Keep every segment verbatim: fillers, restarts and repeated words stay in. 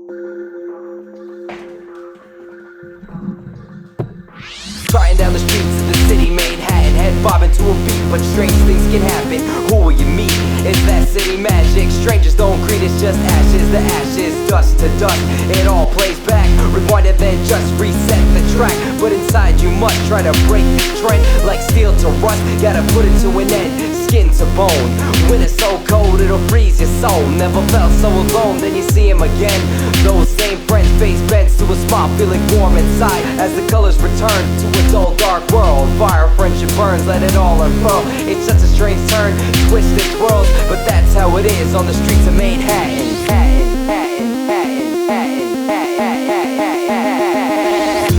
Flying down the streets of the city, Manhattan, head bobbing to a beat, but strange things can happen. Who will you meet? It's that city magic. Strangers don't greet, it's just ashes to ashes, dust to dust. It all plays back, rewind and then just reset the track. But inside you must try to break this trend, like steel to rust. Gotta put it to an end, skin to bone. When it's so cold, it'll freeze your soul. Never felt so alone, then you see him again. Those same friends, face bends to a smile, feeling warm inside as the colors return to a dull, dark world. Fire, friendship burns, let it all unfurl. It's such a strange turn, twisted twirls, but that's how it is on the streets of Manhattan. Manhattan, Manhattan, Manhattan, Manhattan, Manhattan, Manhattan.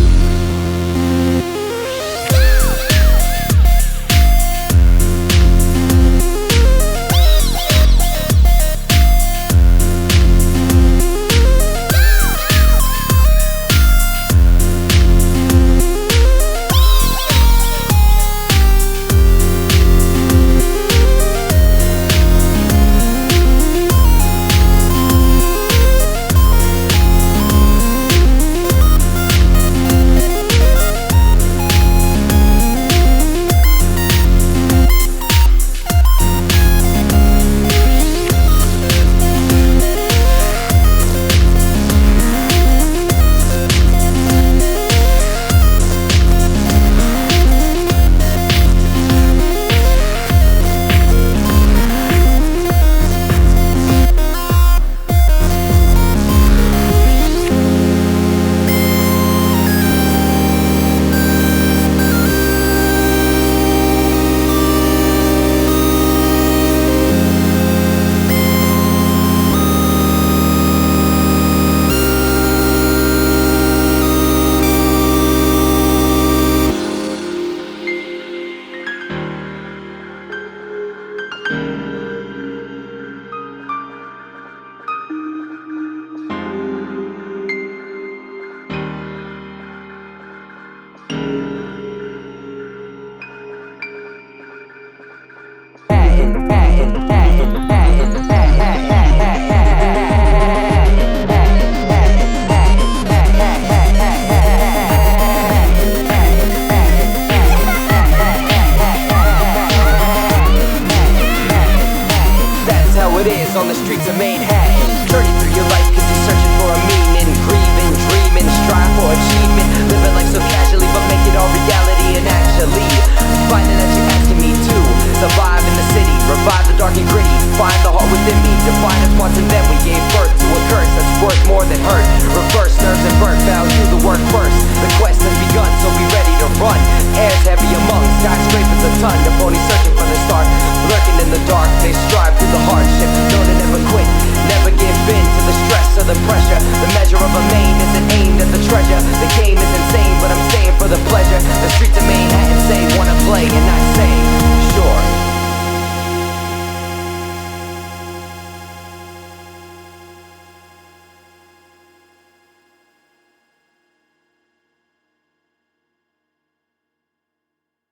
It is on the streets of Manhattan. Journey through your life cause you're searching for a meaning, grieving, dreaming, strive for achievement, living life so casually but make it all reality. And actually finding that you're asking me to survive in the city, revive the dark and gritty, find the heart within me, define us once and then we gave birth to a curse that's worth more than hurt. Reverse nerves and birth, value the work first. The quest has begun, so be ready to